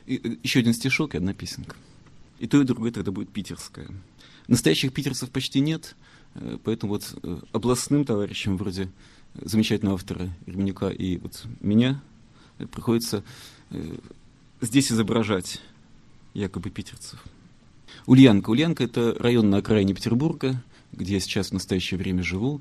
еще один стишок и одна песенка. И то, и другое тогда будет питерское. Настоящих питерцев почти нет, поэтому вот областным товарищам, вроде замечательного автора Ерменюка и вот меня, приходится здесь изображать якобы питерцев. Ульянка. Ульянка — это район на окраине Петербурга, где я сейчас в настоящее время живу.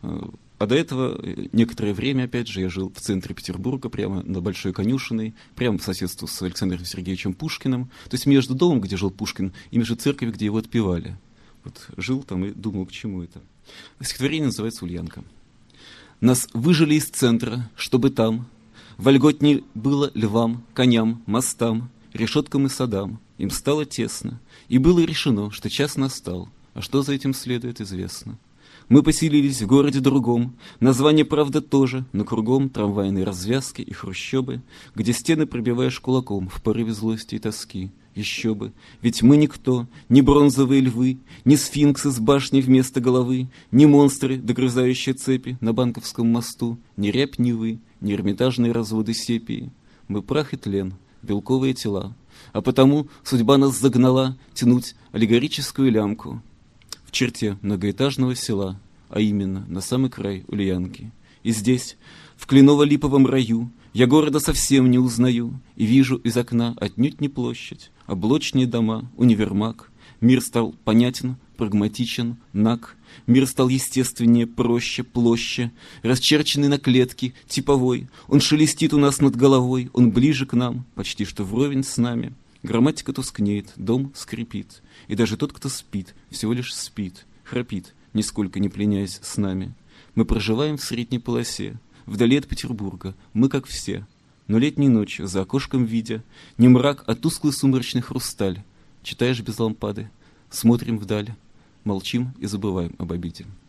А до этого некоторое время, опять же, я жил в центре Петербурга, прямо на Большой Конюшиной, прямо по соседству с Александром Сергеевичем Пушкиным. То есть между домом, где жил Пушкин, и между церковью, где его отпевали. Вот жил там и думал, к чему это. Стихотворение называется «Ульянка». «Нас выжили из центра, чтобы там вольготней было львам, коням, мостам, решеткам и садам. Им стало тесно, и было решено, что час настал, а что за этим следует, известно. Мы поселились в городе другом, название, правда, тоже, но кругом трамвайные развязки и хрущобы, где стены пробиваешь кулаком в порыве злости и тоски. Еще бы, ведь мы никто, ни бронзовые львы, ни сфинксы с башней вместо головы, ни монстры, догрызающие цепи на Банковском мосту, ни рябь Невы, ни эрмитажные разводы сепии. Мы прах и тлен, белковые тела, а потому судьба нас загнала тянуть аллегорическую лямку в черте многоэтажного села, а именно на самый край Ульянки. И здесь, в кленово-липовом раю, я города совсем не узнаю и вижу из окна отнюдь не площадь, а блочные дома, универмаг. Мир стал понятен, прагматичен, наг. Мир стал естественнее, проще, площе, расчерченный на клетки, типовой. Он шелестит у нас над головой, он ближе к нам, почти что вровень с нами. Грамматика тускнеет, дом скрипит, и даже тот, кто спит, всего лишь спит, храпит, нисколько не пленяясь с нами. Мы проживаем в средней полосе, вдали от Петербурга, мы как все. Но летней ночью, за окошком видя, не мрак, а тусклый сумрачный хрусталь. Читаешь без лампады, смотрим вдаль, молчим и забываем об обиде.